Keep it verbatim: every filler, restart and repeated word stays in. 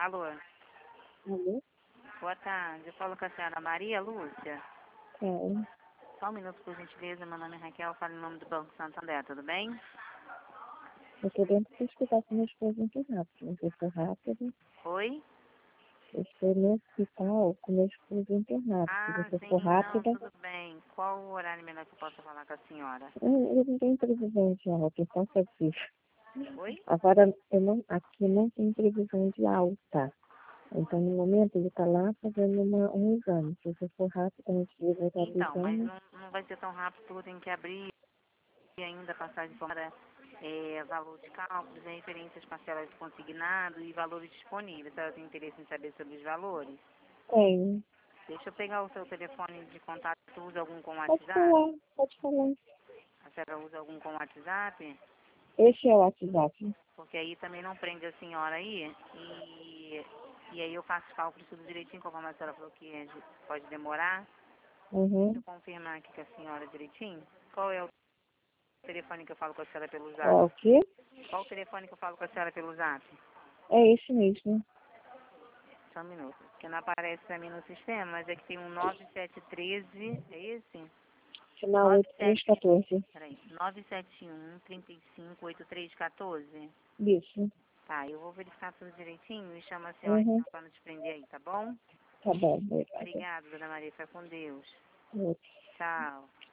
Alô, Alô? boa tarde. Eu falo com a senhora Maria Lúcia. É, Só um minuto, por gentileza. Meu nome é Raquel, falo em nome do Banco Santander, tudo bem? eu tô dentro de hospital com meu esposo internado. Se você for rápido, Oi? eu estou no hospital com meu esposo internado. Se Ah, você for sim, não, rápida, tudo bem. Qual o horário melhor que eu posso falar com a senhora? eu, eu não tenho previsão de alta, então pode ser. Oi? Agora, eu não, aqui não tem previsão de alta. Então, no momento, ele está lá fazendo uma, um exame. Se você for rápido, antes de voltar do Então, mas exame, não, não vai ser tão rápido, porque eu tenho que abrir e ainda passar de fora é, valor de cálculos, referências parcelas de consignado e valores disponíveis. A senhora tem interesse em saber sobre os valores? tem. Deixa eu pegar o seu telefone de contato. Tu usa algum com Pode WhatsApp? falar, pode falar. A senhora usa algum com WhatsApp? Esse é o WhatsApp. Porque aí também não prende a senhora aí. E, e aí eu faço cálculos tudo direitinho, conforme a senhora falou que é de- pode demorar. Deixa Uhum. eu confirmar aqui com a senhora direitinho. Qual é o telefone que eu falo com a senhora pelo Qual é zap? o quê? Qual o telefone que eu falo com a senhora pelo zap? É esse mesmo. Só um minuto. Porque não aparece pra mim no sistema, mas é que tem um nove sete um três, é esse? Final nove oito três sete, quatorze. peraí, nove sete um, trinta e cinco, oitenta e três quatorze. Isso. Tá, eu vou verificar tudo direitinho e chamo a senhora Uhum. então para não te prender aí, tá bom? Tá bom, obrigada. Obrigada, dona Maria. Fica com Deus. Outro. Tchau.